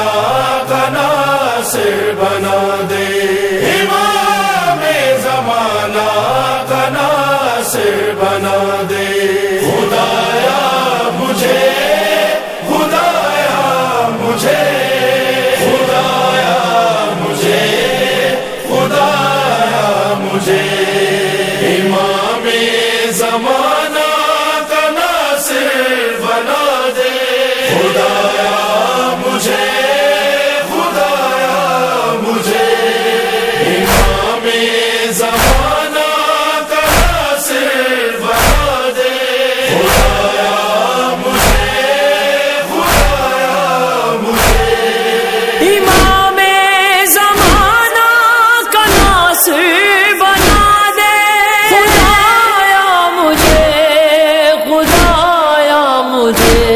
زمانہ کا ناصر بنا دے، امام زمانہ کا ناصر بنا دے، خدایا مجھے، خدایا مجھے، خدایا مجھے، خدایا مجھے، امام زمانہ کا ناصر بنا دے، خدایا مجھے، خدایا مجھے، امام زمانہ کا ناصر بنا دے، خدایا مجھے، خدایا مجھے، امام زمانہ کا ناصر بنا دے، خدایا مجھے، خدایا مجھے،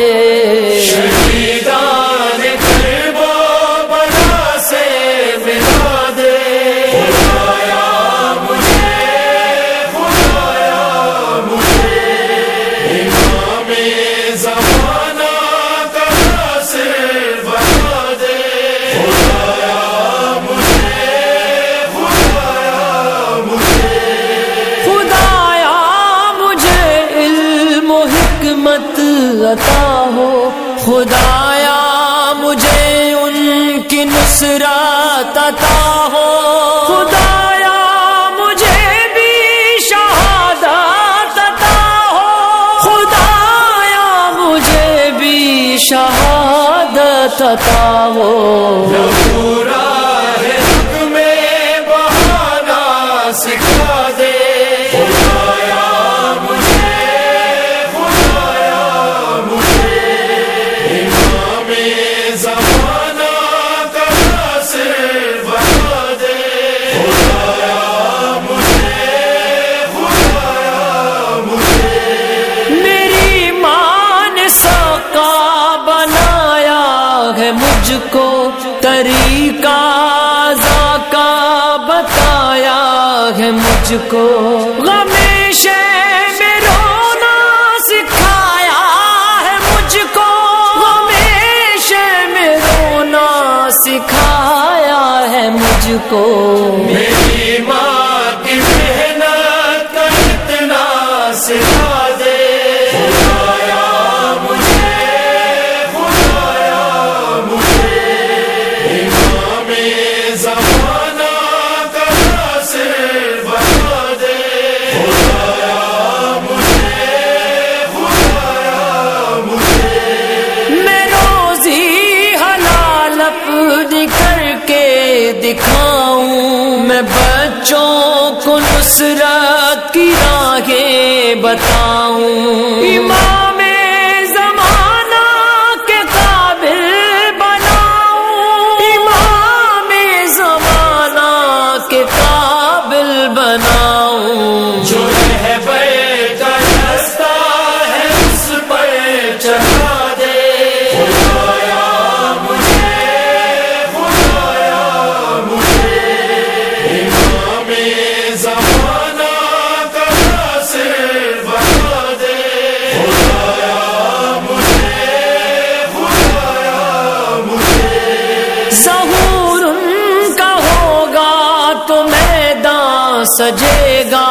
شہیدان کرب و بلا سے ملا دے، خدایا مجھے، خدایا مجھے، امام زمانہ کا ناصر بنا دے، خدایا مجھے، خدایا مجھے، خدایا مجھے علم و حکمت عطا ہو، خدایا مجھے ان کی نصرت عطا ہو، خدایا مجھے بھی شہادت عطا ہو، خدایا مجھے بھی شہادت عطا ہو، پورا ہے حق میں بہانا سکھا دے، خدایا مجھے، خدایا مجھے، امام زمانہ کا ناصر بنا دے، خدایا مجھے، خدایا مجھے، میری ماں نے ساقہ بنایا ہے مجھ کو، طریقہ ذاکہ بتایا ہے مجھ کو، غمیشے میں رونا سکھایا ہے مجھ کو، غمیشے میں رونا سکھایا ہے مجھ کو، میری ماں کی محنت کا اتنا سکھا دے، خدایا مجھے، خدایا مجھے، امام زمانہ کا ناصر بنا دے، خدایا مجھے، خدایا مجھے، میں روزی حلال اپنی کر کے دکھاؤں، میں بچوں کو نصرت کی راہیں بتاؤں، امام زمانہ کے قابل بناؤں، امام زمانہ کے قابل بناؤں، جو رہبر کا رستہ ہے اس پر چلا دے، خدایا مجھے، خدایا مجھے، امام زمانہ کا ناصر بنا دے، خدایا مجھے، خدایا مجھے، ظہور ان کا ہوگا تو میدان سجے گا،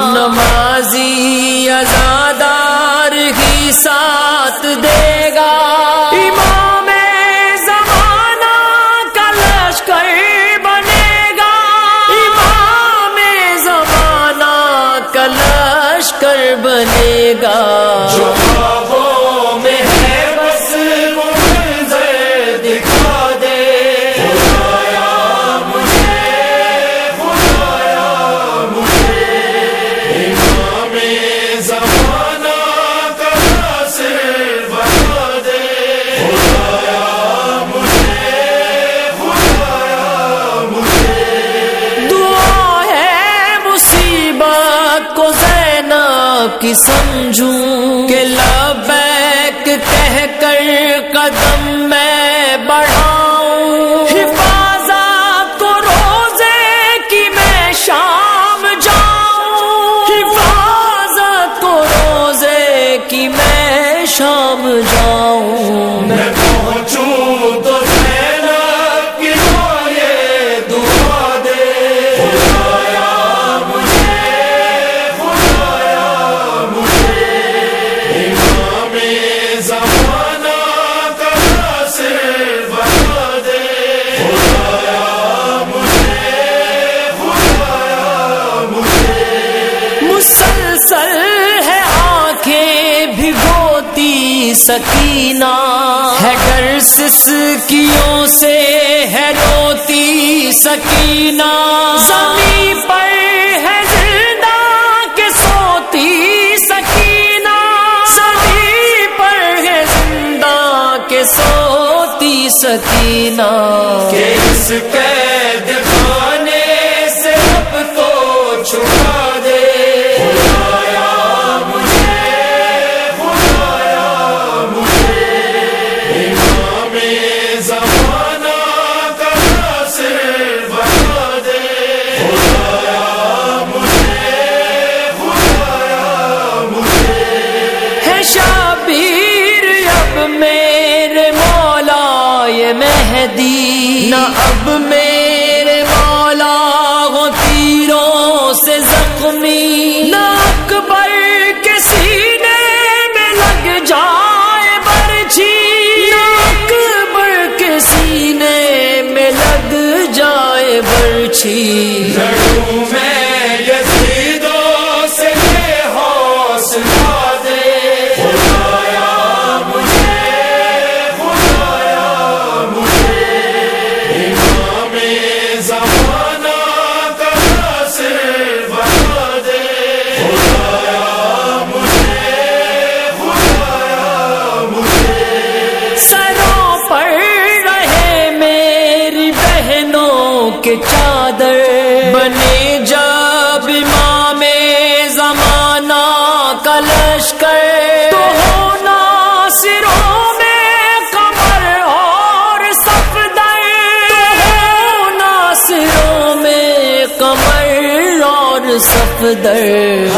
نمازی عزادار ہی ساتھ دے گا، امام زمانہ کا لشکر بنے گا، امام زمانہ کا لشکر بنے گا، جو خوابوں میں ہے بس وہ منظر دکھا دے، خدایا مجھے، خدایا مجھے، امام زمانہ کا ناصر بنا دے، خدایا مجھے، خدایا مجھے، دعا ہے مصیبت کو زینب کی سمجھوں کہ لبیک کہہ کر قدم میں بڑھاؤں، حفاظت کو روزے کی میں شام جاؤں، حفاظت کو روزے کی میں شام جاؤں، میں پہنچوں تو زینب سکینہ ہے ڈر سسکیوں سے ہے روتی سکینہ زمین پر ہے زندہ کہ سوتی سکینہ زمین پر ہے زندہ کہ سوتی سکینہ کہ اس قید خانے سے اب تو چھڑا دے مہدی نہ اب میرے مولا ہو تیروں سے زخمی نہ اکبر کے سینے میں لگ جائے برچھی نہ اکبر کے سینے میں لگ جائے برچھی لڑوں میں یزیدوں سے یہ حوصلہ دے کے چادر بنے جب امام زمانہ کا لشکر تو ہونا سروں میں قمر اور صفدر تو ہونا سروں میں قمر اور صفدر